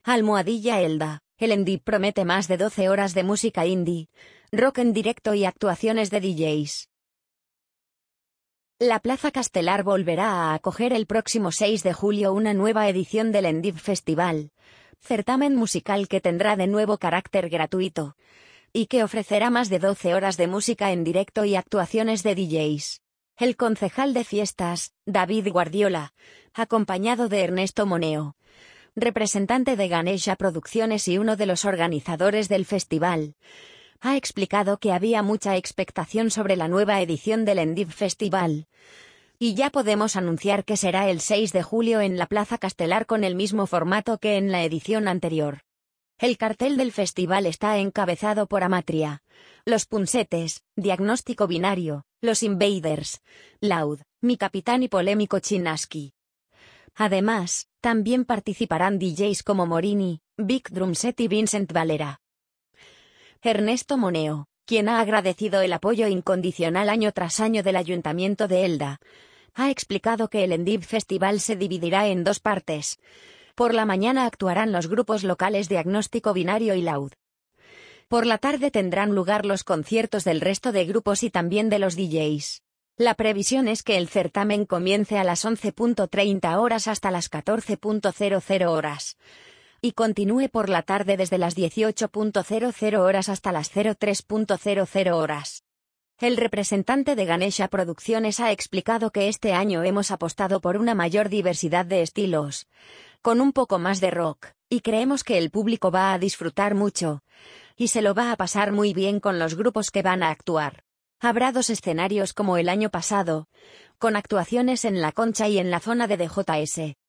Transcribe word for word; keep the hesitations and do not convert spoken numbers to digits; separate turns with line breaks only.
Almohadilla Elda, el Endip promete más de doce horas de música indie, rock en directo y actuaciones de D Js. La Plaza Castelar volverá a acoger el próximo seis de julio una nueva edición del Endip Festival, certamen musical que tendrá de nuevo carácter gratuito, y que ofrecerá más de doce horas de música en directo y actuaciones de D Js. El concejal de fiestas, David Guardiola, acompañado de Ernesto Moneo, representante de Ganesha Producciones y uno de los organizadores del festival, ha explicado que había mucha expectación sobre la nueva edición del Endip Festival, y ya podemos anunciar que será el seis de julio en la Plaza Castelar con el mismo formato que en la edición anterior. El cartel del festival está encabezado por Amatria, Los Punsetes, Diagnóstico Binario, Los Invaders, Loud, Mi Capitán y Polémico Chinaski. Además, también participarán D Js como Morini, Big Drumset y Vincent Valera. Ernesto Moneo, quien ha agradecido el apoyo incondicional año tras año del Ayuntamiento de Elda, ha explicado que el Endip Festival se dividirá en dos partes. Por la mañana actuarán los grupos locales Diagnóstico Binario y Loud. Por la tarde tendrán lugar los conciertos del resto de grupos y también de los D Js. La previsión es que el certamen comience a las once treinta horas hasta las catorce horas, y continúe por la tarde desde las dieciocho horas hasta las tres horas. El representante de Ganesha Producciones ha explicado que este año hemos apostado por una mayor diversidad de estilos, con un poco más de rock, y creemos que el público va a disfrutar mucho, y se lo va a pasar muy bien con los grupos que van a actuar. Habrá dos escenarios como el año pasado, con actuaciones en La Concha y en la zona de D J S.